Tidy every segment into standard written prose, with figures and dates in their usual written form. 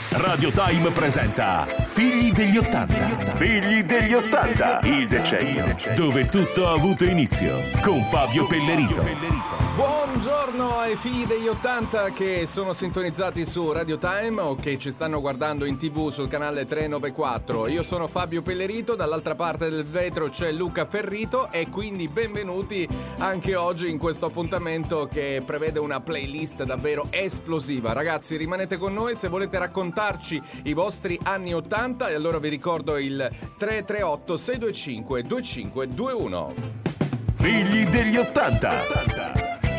Radio Time presenta Figli degli 80. Figli degli 80, il decennio dove tutto ha avuto inizio, con Fabio Pellerito. Buongiorno ai figli degli 80 che sono sintonizzati su Radio Time o che ci stanno guardando in TV sul canale 394. Io sono Fabio Pellerito, dall'altra parte del vetro c'è Luca Ferrito e quindi benvenuti anche oggi in questo appuntamento che prevede una playlist davvero esplosiva. Ragazzi, rimanete con noi se volete raccontarci i vostri anni 80 e allora vi ricordo il 338 625 2521. Figli degli 80.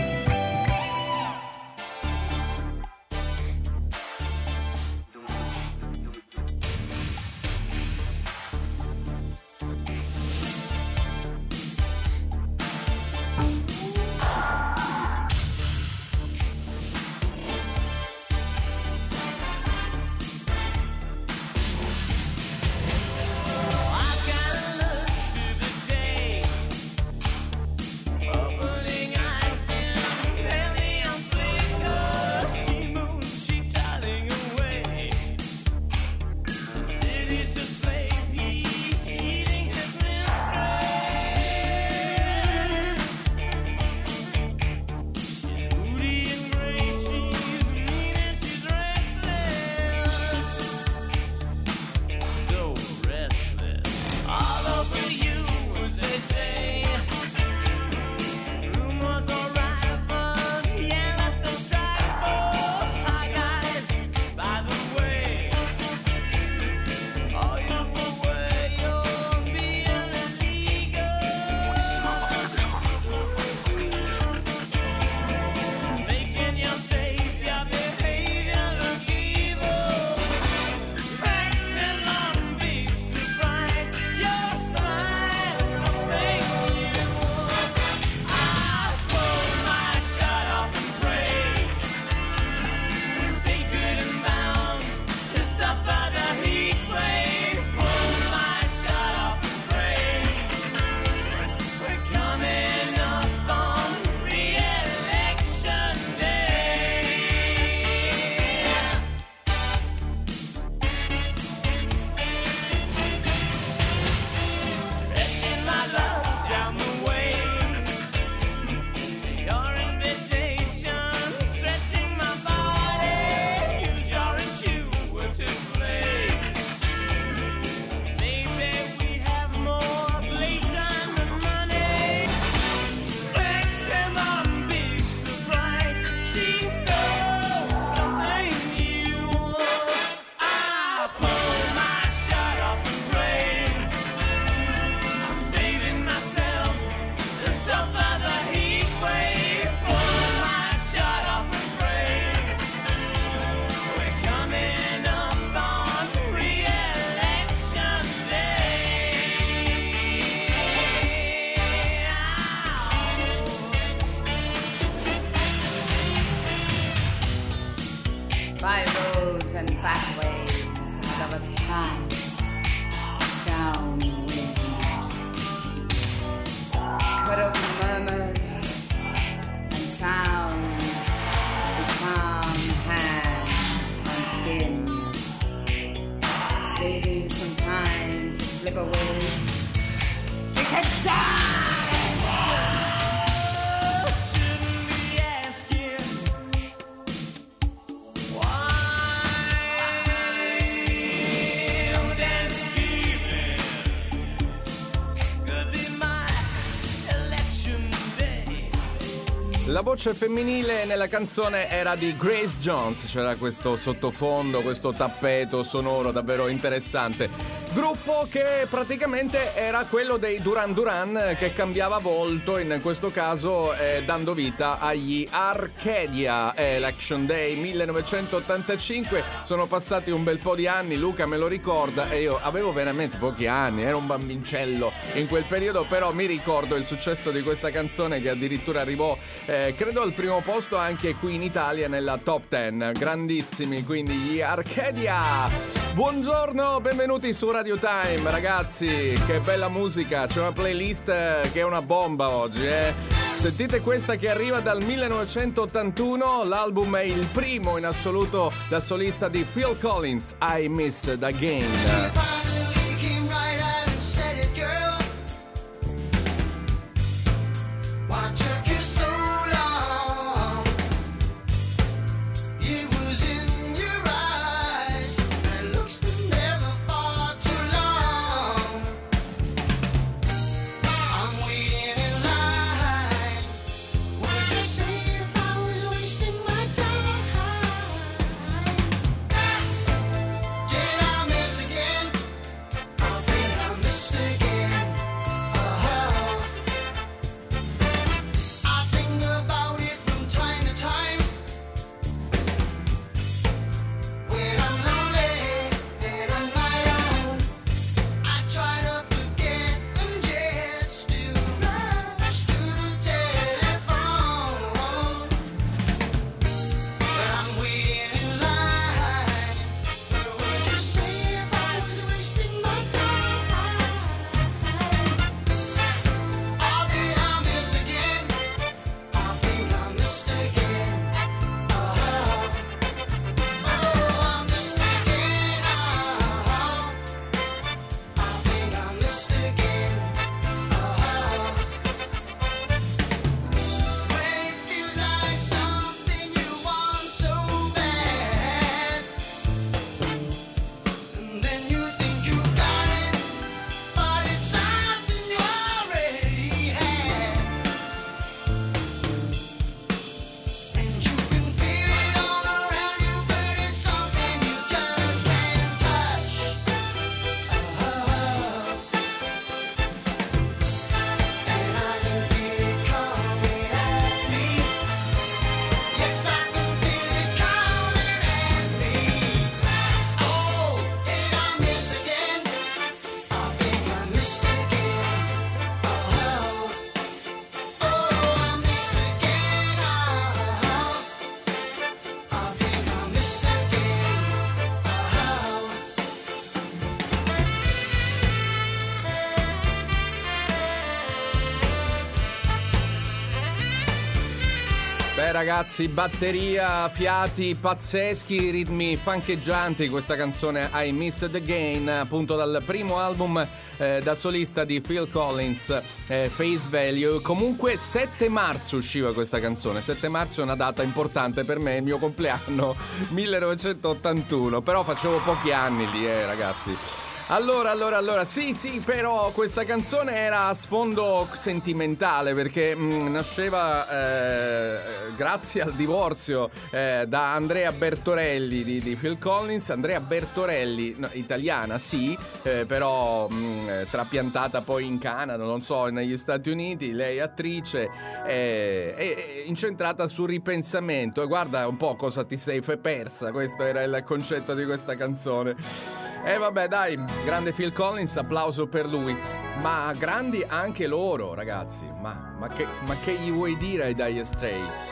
By roads and backways, lovers pass downwind. Cut open murmurs and sound with calm hands on skin, saving some time to slip away. You can die! La voce femminile nella canzone era di Grace Jones, c'era questo sottofondo, questo tappeto sonoro davvero interessante. Gruppo che praticamente era quello dei Duran Duran che cambiava volto, in questo caso dando vita agli Arcadia. Election Day 1985, sono passati un bel po' di anni, Luca me lo ricorda e io avevo veramente pochi anni, ero un bambincello in quel periodo, però mi ricordo il successo di questa canzone che addirittura arrivò credo al primo posto anche qui in Italia nella top 10. Grandissimi quindi gli Arcadia. Buongiorno, benvenuti su Radio Time, ragazzi, che bella musica, c'è una playlist che è una bomba oggi, Sentite questa che arriva dal 1981, l'album è il primo in assoluto da solista di Phil Collins, I Miss the Game. Beh ragazzi, batteria, fiati pazzeschi, ritmi fancheggianti, questa canzone I Miss the Game, appunto dal primo album da solista di Phil Collins, Face Value. Comunque 7 marzo usciva questa canzone, 7 marzo è una data importante per me, il mio compleanno 1981, però facevo pochi anni lì ragazzi. Allora, sì, però questa canzone era a sfondo sentimentale perché nasceva grazie al divorzio da Andrea Bertorelli di Phil Collins. Andrea Bertorelli, no, italiana sì, però trapiantata poi in Canada, non so, negli Stati Uniti, lei è attrice, è incentrata sul ripensamento e guarda un po' cosa ti sei persa, questo era il concetto di questa canzone. E vabbè dai, grande Phil Collins, applauso per lui. Ma grandi anche loro ragazzi. Ma che gli vuoi dire ai Dire Straits?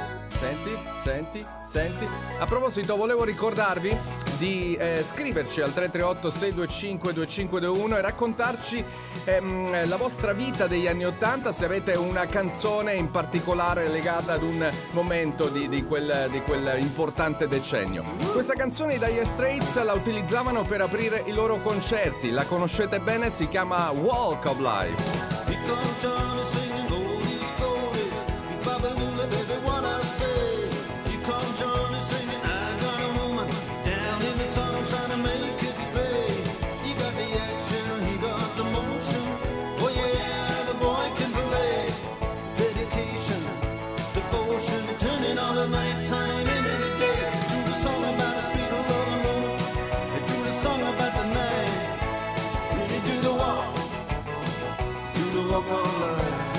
Senti. A proposito, volevo ricordarvi di scriverci al 338-625-2521 e raccontarci la vostra vita degli anni '80, se avete una canzone in particolare legata ad un momento di quel importante decennio. Questa canzone i Dire Straits la utilizzavano per aprire i loro concerti. La conoscete bene, si chiama Walk of Life. Walk on life.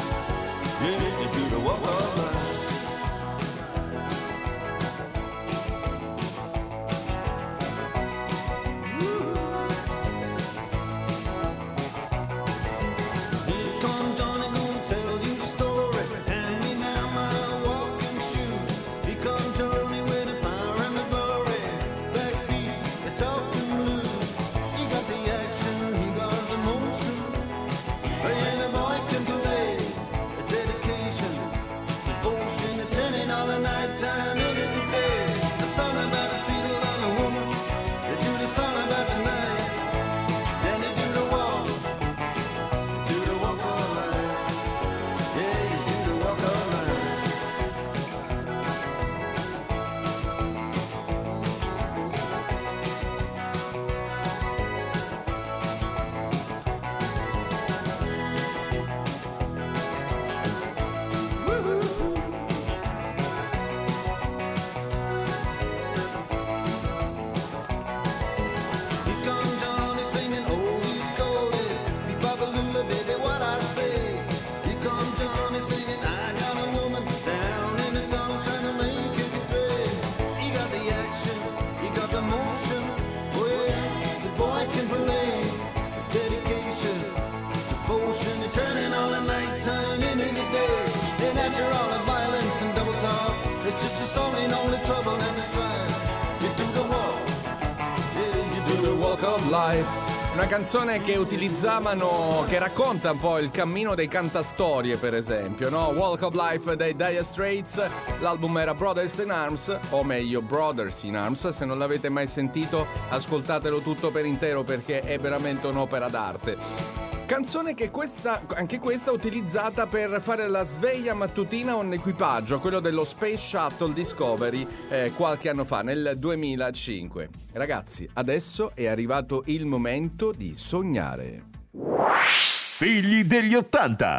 Life, una canzone che utilizzavano, che racconta un po' il cammino dei cantastorie, per esempio, no? Walk of Life dei Dire Straits, l'album era Brothers in Arms, o meglio Brothers in Arms. Se non l'avete mai sentito, ascoltatelo tutto per intero perché è veramente un'opera d'arte. Canzone che anche questa utilizzata per fare la sveglia mattutina a un equipaggio, quello dello Space Shuttle Discovery, qualche anno fa, nel 2005. Ragazzi, adesso è arrivato il momento di sognare. Figli degli 80.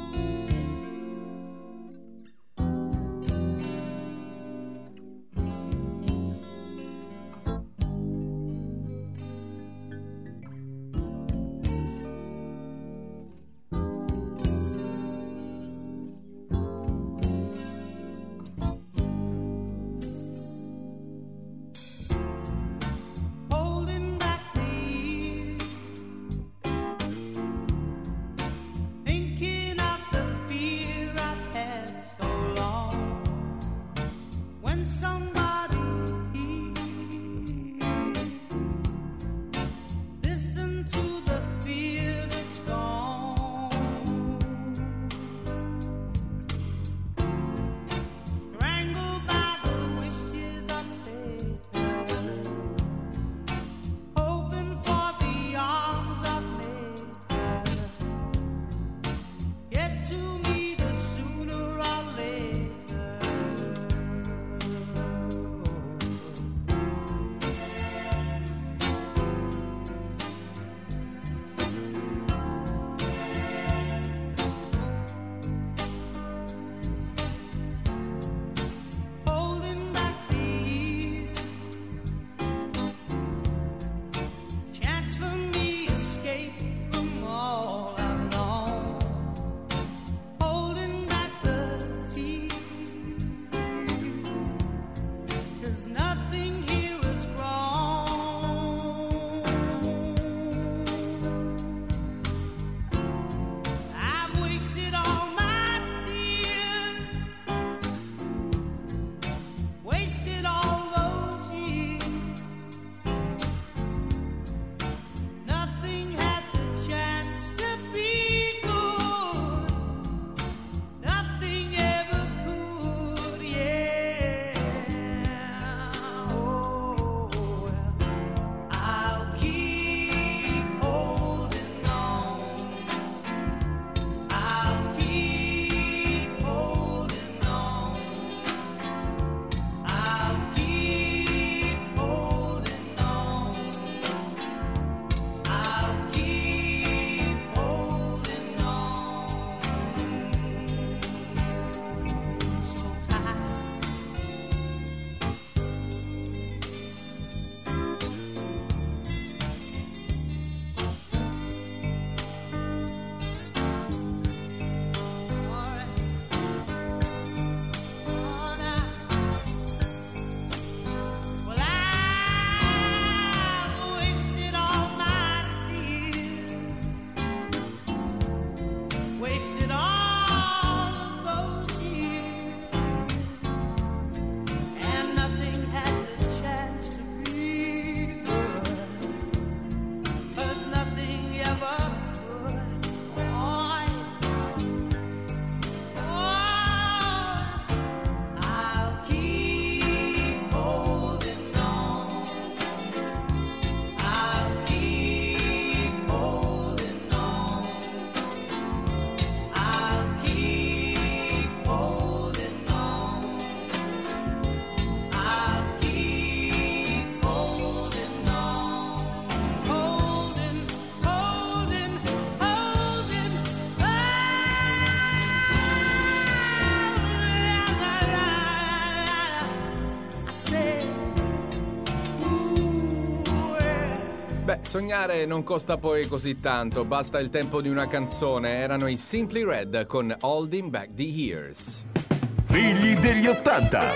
Beh, sognare non costa poi così tanto, basta il tempo di una canzone. Erano i Simply Red con Holding Back the Years. Figli degli 80.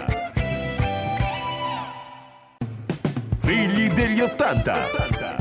Figli degli 80.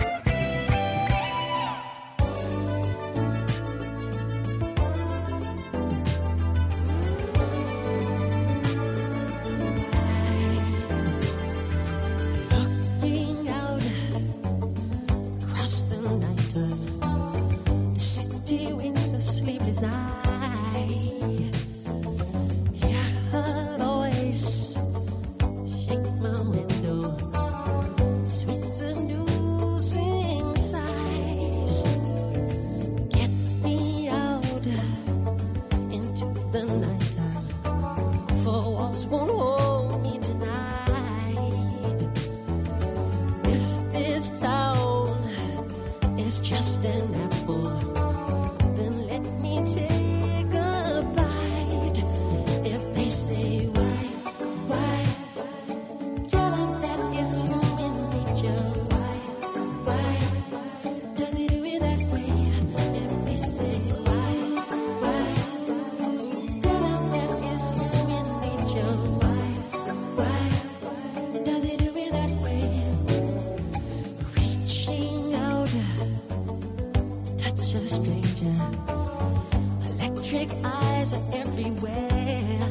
a stranger. Electric eyes are everywhere.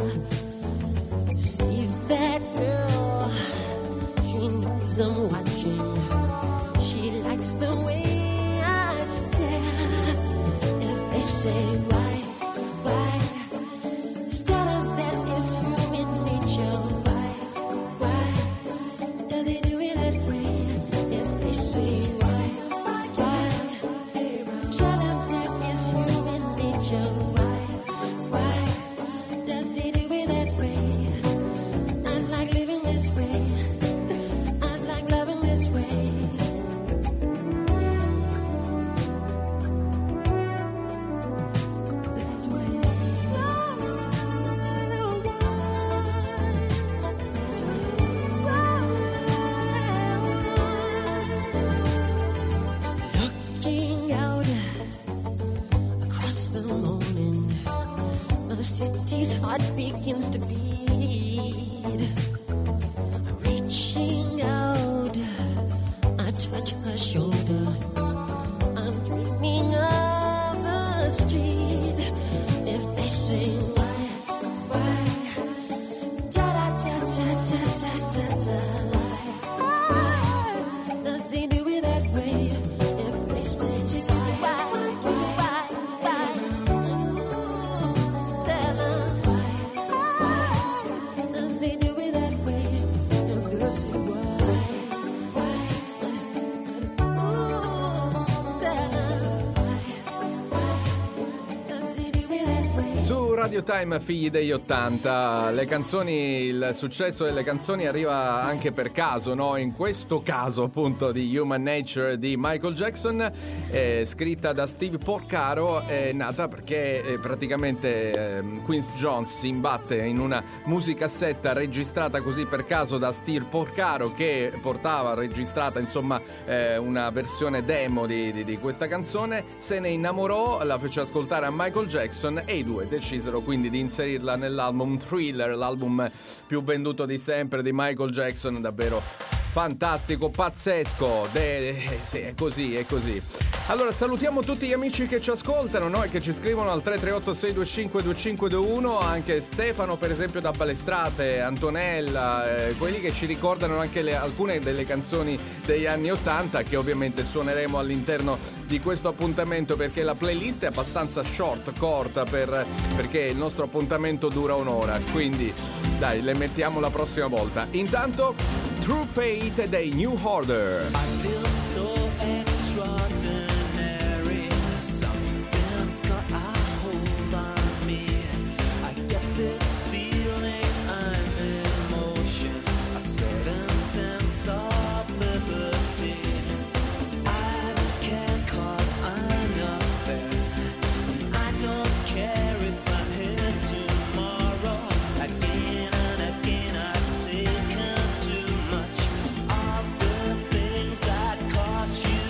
See that girl, she knows I'm watching. She likes the way I stare. If they say why, instead of that is human nature. Why does he do it that way? If they say why, instead of that is human nature. Why does he do it that way? I like living this way. I like loving this way. Looking out across the morning, the city's heart begins to beat. Reaching out, I touch her shoulder. I'm dreaming of a street. If they say why, does he do it that way? If they say why, Stella, does he do it that way? If they say why, Stella, does he do it that way? Su Radio Time, figli degli 80, le canzoni, il successo delle canzoni arriva anche per caso, no? In questo caso appunto di Human Nature di Michael Jackson, scritta da Steve Porcaro, è nata perché praticamente Quincy Jones si imbatte in una musicassetta registrata così per caso da Steve Porcaro, che portava registrata insomma una versione demo di questa canzone, se ne innamorò, la fece ascoltare a Michael Jackson e i due decisero quindi di inserirla nell'album Thriller, l'album più venduto di sempre di Michael Jackson, davvero fantastico, pazzesco, sì, è così, è così. Allora salutiamo tutti gli amici che ci ascoltano, no? E che ci scrivono al 338-625-2521, anche Stefano per esempio da Balestrate, Antonella, quelli che ci ricordano anche alcune delle canzoni degli anni 80 che ovviamente suoneremo all'interno di questo appuntamento, perché la playlist è abbastanza corta perché il nostro appuntamento dura un'ora, quindi dai, le mettiamo la prossima volta. Intanto True Fate dei New Order. I feel so extraordinary. Something's got a hold on me. I get this feeling I'm in motion, a certain sense of liberty. I don't care 'cause I'm not there. I don't care if I'm here tomorrow. Again and again I've taken too much of the things that cost you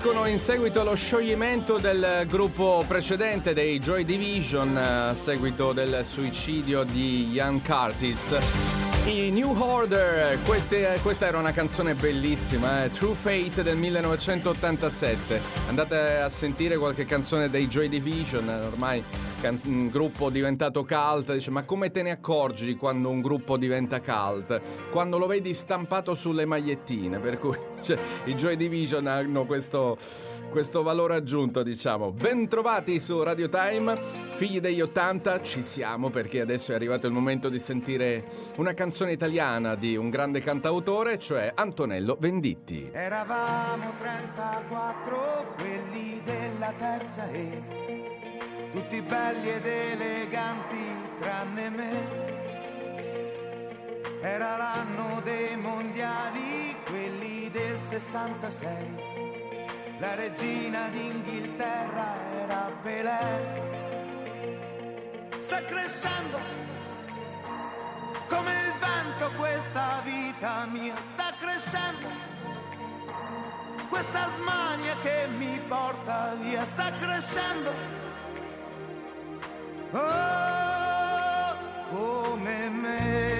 escono in seguito allo scioglimento del gruppo precedente dei Joy Division, a seguito del suicidio di Ian Curtis. I New Order, questa era una canzone bellissima, True Fate del 1987. Andate a sentire qualche canzone dei Joy Division, ormai un gruppo diventato cult. Dice, ma come te ne accorgi quando un gruppo diventa cult? Quando lo vedi stampato sulle magliettine, per cui i Joy Division hanno questo valore aggiunto, diciamo. Bentrovati su Radio Time, figli degli 80, ci siamo perché adesso è arrivato il momento di sentire una canzone italiana di un grande cantautore, cioè Antonello Venditti. Eravamo 34, quelli della terza E, tutti belli ed eleganti tranne me. Era l'anno dei mondiali, quelli del 66. La regina d'Inghilterra era Pelé. Sta crescendo come il vento questa vita mia. Sta crescendo questa smania che mi porta via. Sta crescendo oh, come me.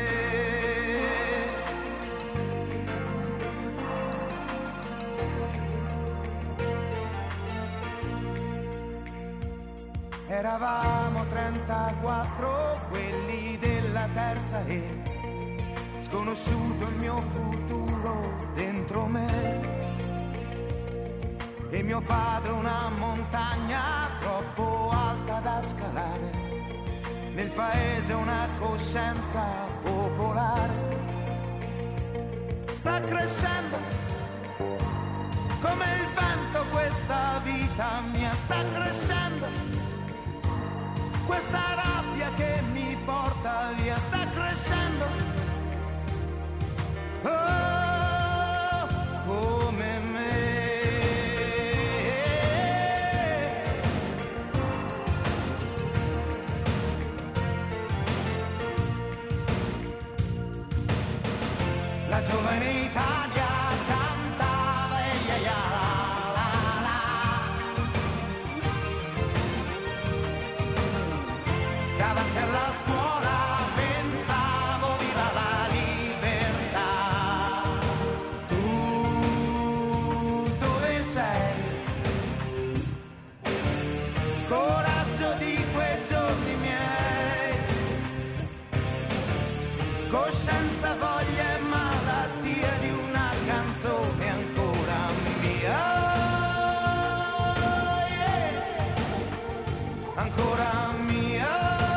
Eravamo 34, quelli della terza E, sconosciuto il mio futuro dentro me. E mio padre una montagna troppo alta da scalare, nel paese una coscienza popolare. Sta crescendo come il vento questa vita mia. Sta crescendo questa rabbia che mi porta via. Sta crescendo oh, come me. La giovane Italia cantava e ya ya la la. Davanti alla scuola pensavo viva la libertà. Tu dove sei? Coraggio di quei giorni miei, coscienza, voglia e malattia di una canzone ancora mia. Oh, yeah. Ancora mia.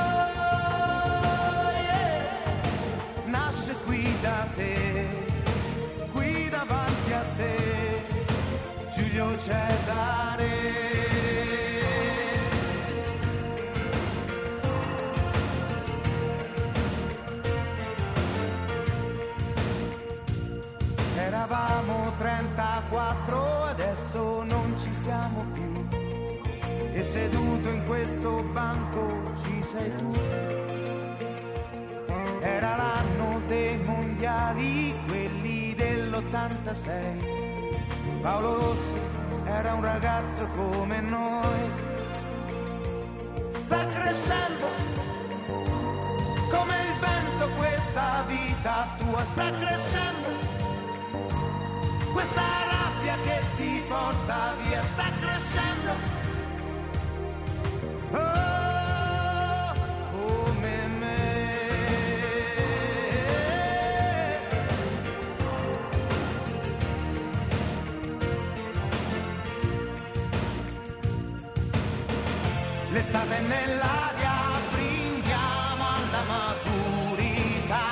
Oh, yeah. Nasce qui da te, qui davanti a te, Giulio Cesare. Eravamo 34, adesso non ci siamo più, e seduto in questo banco ci sei tu. Era l'anno dei mondiali, quelli dell'86. Paolo Rossi era un ragazzo come noi. Sta crescendo come il vento questa vita tua. Sta crescendo questa rabbia che ti porta via. Sta crescendo oh, come me. L'estate è nell'aria, brindiamo alla maturità.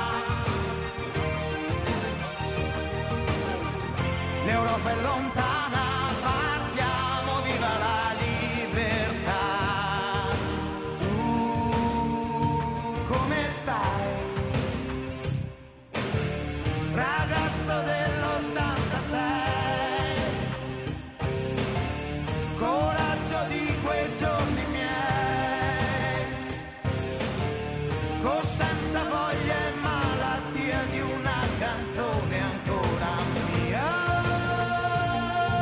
L'Europa è lontana, partiamo, viva la libertà. Tu come stai? Ragazzo dell'86, coraggio di quei giorni miei, coscienza, voglia e malattia di una canzone ancora mia.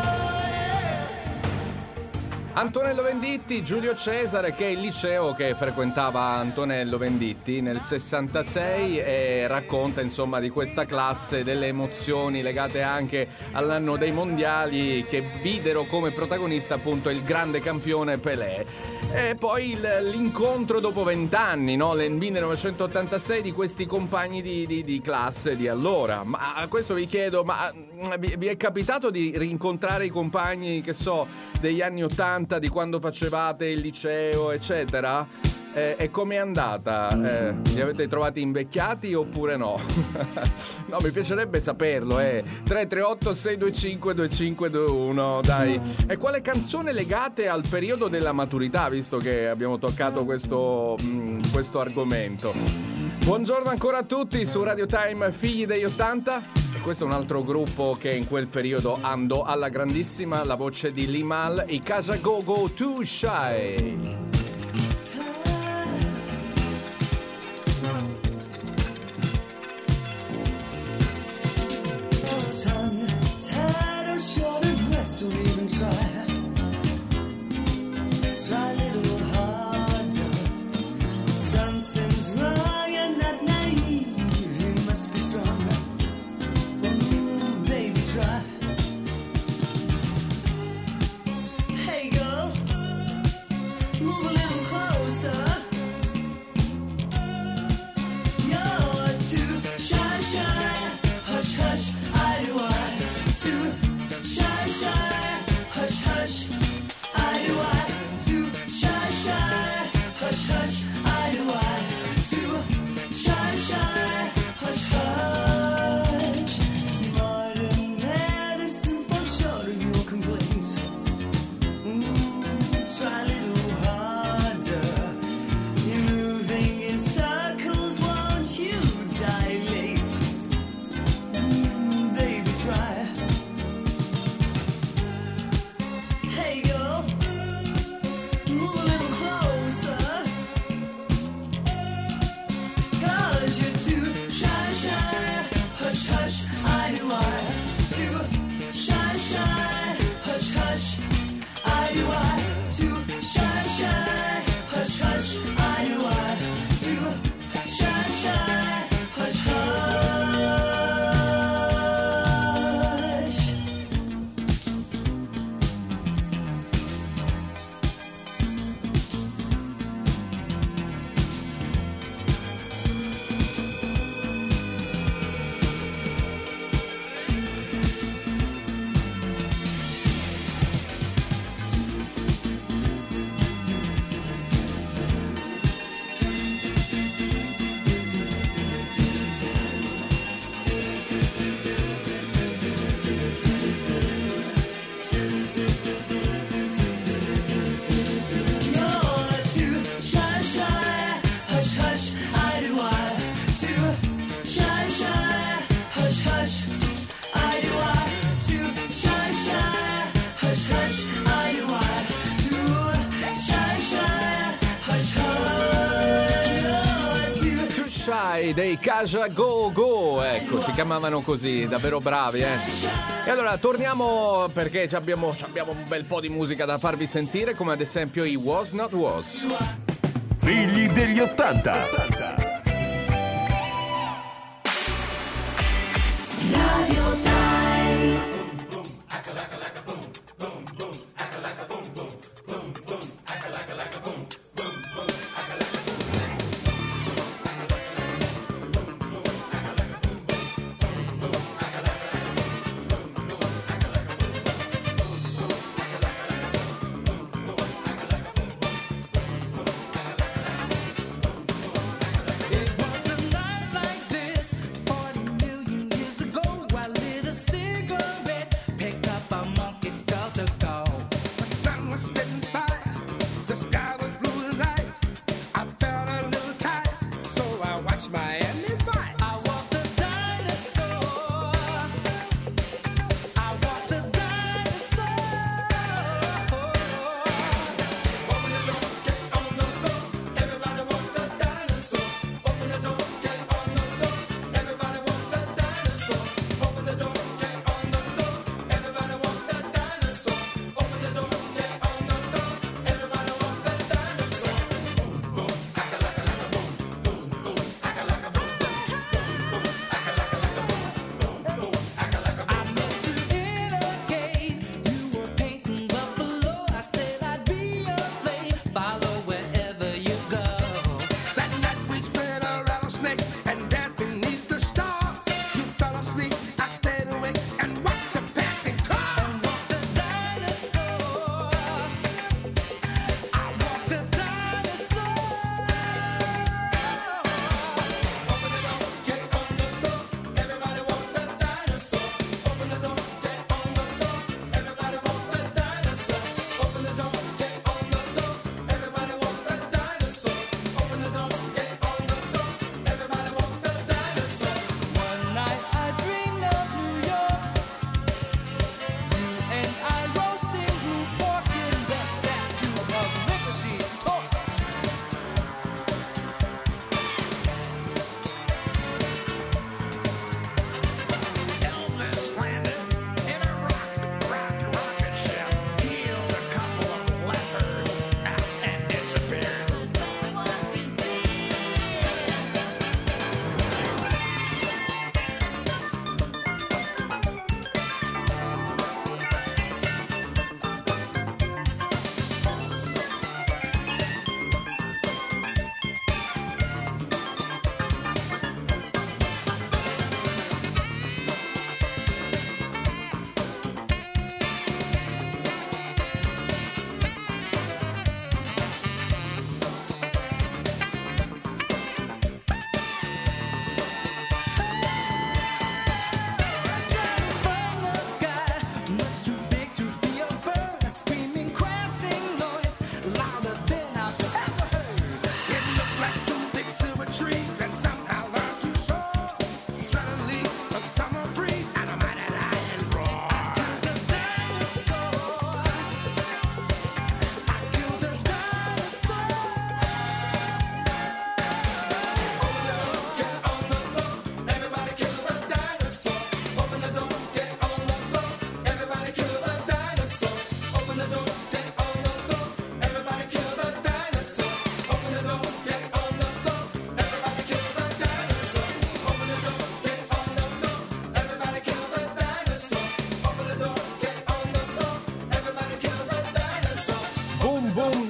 Antonello Venditti, Giulio Cesare, che è il liceo che frequentava Antonello Venditti nel 66 e racconta insomma di questa classe, delle emozioni legate anche all'anno dei mondiali che videro come protagonista appunto il grande campione Pelé. E poi l'incontro dopo 20 anni, no? Nel 1986 di questi compagni di classe di allora. Ma a questo vi chiedo, ma vi è capitato di rincontrare i compagni, che so, degli anni 80, di quando facevate il liceo, eccetera? E com'è andata? Li avete trovati invecchiati oppure no? No, mi piacerebbe saperlo, 338-625-2521, dai. E quale canzone legate al periodo della maturità, visto che abbiamo toccato questo argomento? Buongiorno ancora a tutti su Radio Time, figli degli 80. E questo è un altro gruppo che in quel periodo andò alla grandissima, la voce di Limal, i Casa Go Go Too Shy. Short of breath, don't even try. Try a little harder. Something's wrong, you're not naive. You must be strong. Ooh, baby, try. Hey, girl, move a little closer. You're too shy, shy. Hush, hush, I do I. Too shy, shy, hush, hush, I do I. Too shy, shy, hush, hush, I do I. Too shy, shy, hush, hush. Modern medicine for sure of your complaints. Try a little harder. You're moving in circles, won't you dilate? Baby, try. Hey girl, move a little closer. 'Cause you're too shy, shy, hush, hush, I do I. Too shy, shy, hush, hush, I do I. Too shy, shy, hush, hush, I do I. Too shy, shy, hush, hush. You're too shy, shy, hush, hush, I do I. Too shy, shy, hush, hush, I do I. Too shy, shy, hush, hush, I do I. Too shy, shy, hush, hush. You're too Too Shy dei Casa Go Go, ecco, si chiamavano così, davvero bravi, E allora torniamo, perché ci abbiamo un bel po' di musica da farvi sentire, come ad esempio i Was Not Was. Figli degli 80. Radio Time. It was a night like this 40 million years ago. I lived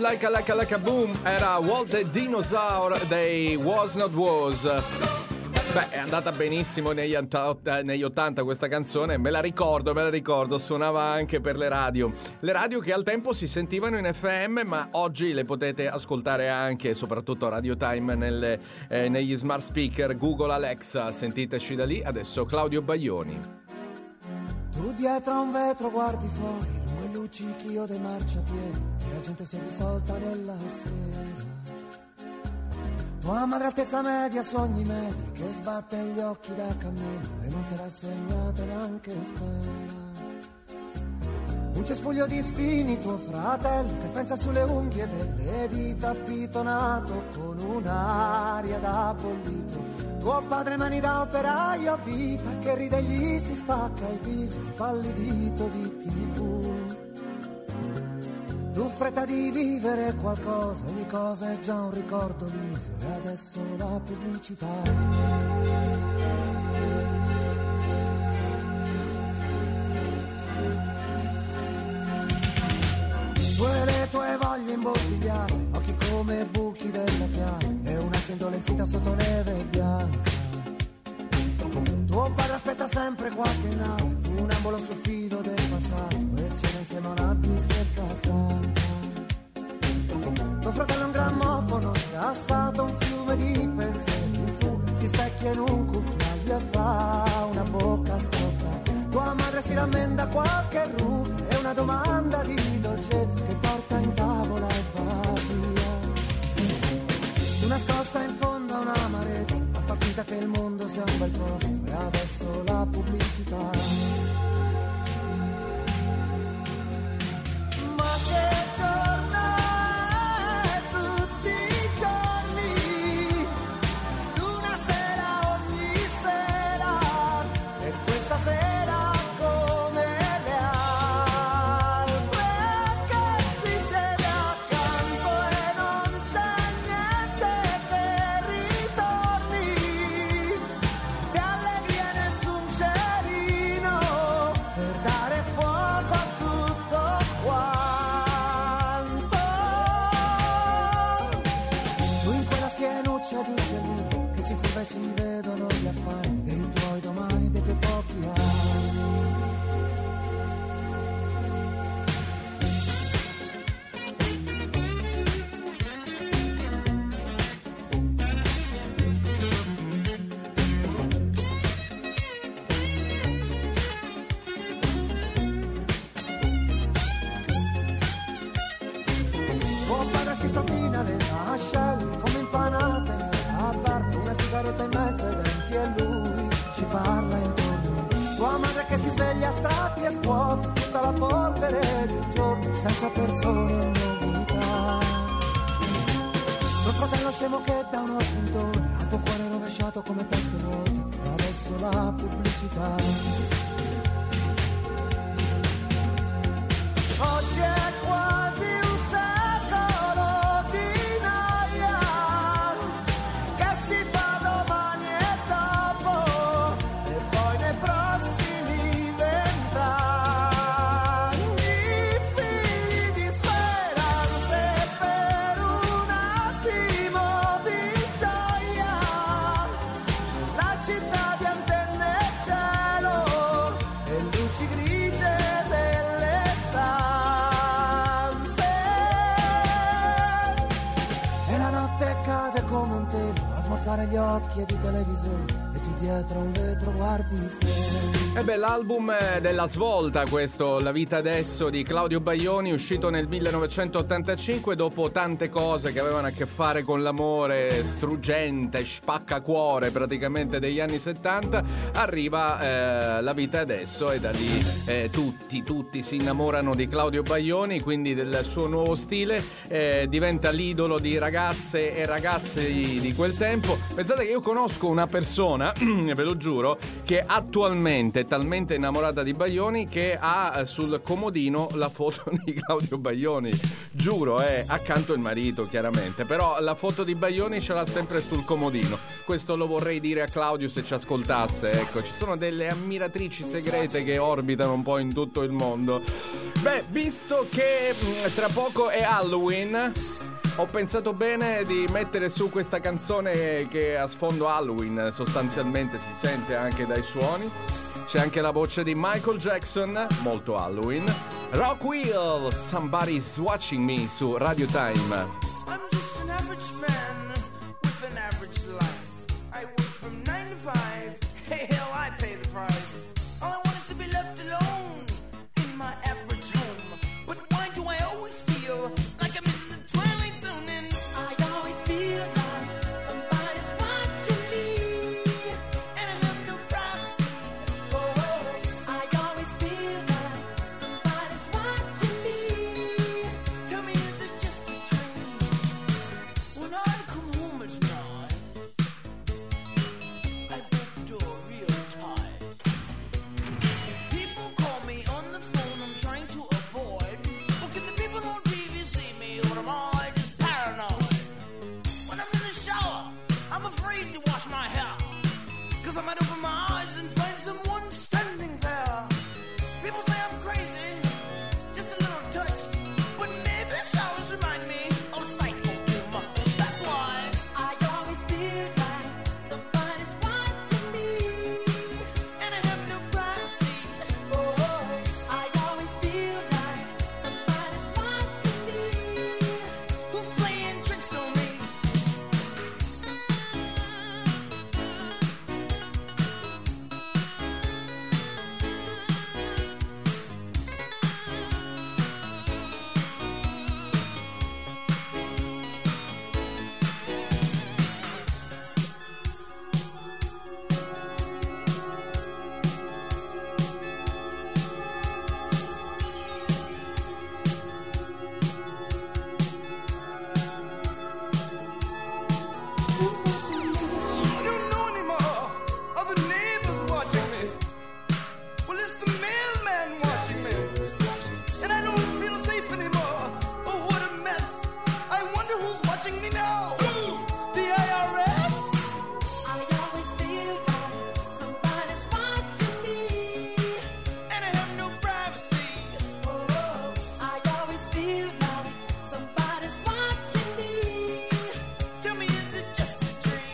Like a Boom era Walt the Dinosaur dei Was Not Was. Beh, è andata benissimo negli 80 questa canzone, me la ricordo, suonava anche per le radio che al tempo si sentivano in FM, ma oggi le potete ascoltare anche, soprattutto a Radio Time, negli smart speaker Google Alexa, sentiteci da lì. Adesso Claudio Baglioni. Tu dietro a un vetro guardi fuori, lungo i luccichio dei marciapiedi, e la gente si è risolta nella sera. Tua madre altezza media, sogni medi, che sbatte gli occhi da cammino e non si era rassegnata neanche spera. Un cespuglio di spini, tuo fratello, che pensa sulle unghie delle dita, pittonato con un'aria da bollito. Tuo padre mani da operaio a vita, che ride e gli si spacca il viso, impallidito di TV. Tu fretta di vivere qualcosa, ogni cosa è già un ricordo liso, e adesso la pubblicità. Tu e le tue voglie imbottigliate, occhi come buchi della chiave, e un'ansia indolenzita sotto neve bianca. Tuo padre aspetta sempre qualche nave, funambolo sul filo del passato, e c'era insieme a una bistecca stanca. Tuo fratello è un grammofono scassato, un fiume di pensieri in fuga, si specchia in un cucchiaio e fa una bocca storta. Tua madre si rammenda qualche ruga, e una domanda di dolcezza che porta in tavola e va via. Tu nascosta in fondo a un'amarezza, a far finta che il mondo sia un bel posto, e adesso la pubblicità. Ma che giorno è tutti i giorni, d'una sera ogni sera, e questa sera come le altre, che si siede accanto e non c'è niente che ritorni, di allegria nessun cerino, per dare fuoco a tutto quanto. Tu in quella schienuccia di uccellino, che si curva e si vedono gli affari dei tuoi domani, dei tuoi pochi anni. Tuo padre si stofina le ascelle come impanate nella barca, una sigaretta in mezzo ai denti e lui ci parla intorno. Tua madre che si sveglia a strati e scuote tutta la polvere di un giorno, senza persone in novità. Tuo fratello scemo che dà uno spintone al tuo cuore rovesciato come tasche vuote, e adesso la pubblicità. Oggi è quasi un secolo di noia, che si fa domani e dopo, e poi nei prossimi 20 anni, figli di speranze per un attimo di gioia, la città di antenne e cielo, e luci grigie delle stanze, e la notte cade come un telo a smorzare gli occhi di televisori, e tu dietro a un vetro guardi fuori. E beh, l'album della svolta questo, La vita adesso di Claudio Baglioni, uscito nel 1985, dopo tante cose che avevano a che fare con l'amore struggente, spaccacuore praticamente degli anni 70, arriva La vita adesso, e da lì tutti si innamorano di Claudio Baglioni, quindi del suo nuovo stile, diventa l'idolo di ragazze e ragazzi di quel tempo. Pensate che io conosco una persona, ve lo giuro, che attualmente è talmente innamorata di Baglioni che ha sul comodino la foto di Claudio Baglioni, giuro, accanto il marito chiaramente, però la foto di Baglioni ce l'ha sempre sul comodino. Questo lo vorrei dire a Claudio se ci ascoltasse, ecco, ci sono delle ammiratrici segrete che orbitano un po' in tutto il mondo. Beh, visto che tra poco è Halloween, ho pensato bene di mettere su questa canzone che a sfondo Halloween sostanzialmente si sente anche dai suoni. C'è anche la voce di Michael Jackson, molto Halloween. Rock Wheel, Somebody's Watching Me su Radio Time. I'm just an average man with an average life. I work from 9 to 5. Hey, hell, I pay the price. All I want is to be left alone in my average home. But why do I always feel like I'm in the twilight zone? And I always feel like somebody's watching me, I have no privacy. I always feel like somebody's watching me. Tell me, is it just a dream? When I come home at night, I break the door real tight. People call me on the phone, I'm trying to avoid. Well, can the people on TV see me, or am I just paranoid? When I'm in the shower, I'm afraid to wash my hair, 'cause I might open my eyes and find someone standing there. People say I'm crazy, just a little touch, but maybe showers remind me of psycho too much. That's why I always feel like somebody's watching me, and I have no privacy. I always feel like somebody's watching me. Who's playing tricks on me? I don't know anymore. Are the neighbors watching me? Well, it's the mailman watching me. And I don't feel safe anymore. Oh, what a mess. I wonder who's watching me now. The IRS? I always feel like somebody's watching me. And I have no privacy. I always feel like somebody's watching me. Tell me, is it just a dream?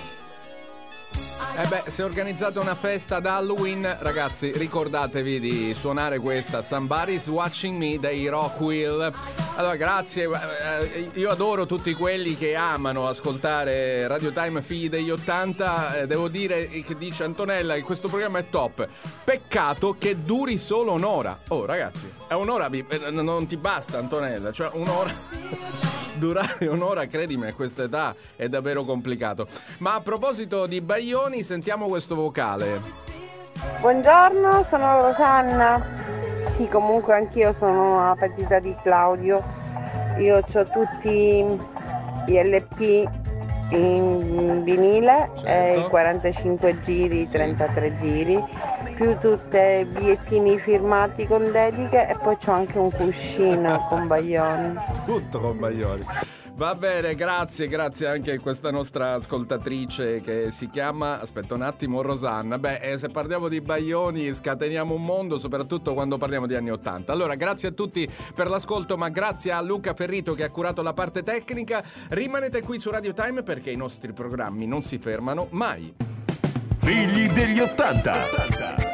Si è organizzata una festa ad Halloween, ragazzi, ricordatevi di suonare questa Somebody's Watching Me dei Rock Wheel. Allora, grazie, io adoro tutti quelli che amano ascoltare Radio Time Figli degli 80, devo dire che dice Antonella che questo programma è top, peccato che duri solo un'ora. Oh ragazzi, è un'ora, non ti basta Antonella, cioè un'ora... Durare un'ora, credimi, a questa età è davvero complicato. Ma a proposito di Baglioni, sentiamo questo vocale. Buongiorno, sono Rosanna. Sì, comunque anch'io sono una partita di Claudio. Io ho tutti gli LP in vinile, Certo. i 45 giri, i 33 giri, più tutti i bigliettini firmati con dediche, e poi c'ho anche un cuscino con Baglioni. Tutto con Baglioni. Va bene, grazie anche a questa nostra ascoltatrice che si chiama, aspetta un attimo, Rosanna. Se parliamo di Baglioni scateniamo un mondo, soprattutto quando parliamo di anni 80. Allora, grazie a tutti per l'ascolto, ma grazie a Luca Ferrito che ha curato la parte tecnica. Rimanete qui su Radio Time perché i nostri programmi non si fermano mai. Figli degli 80.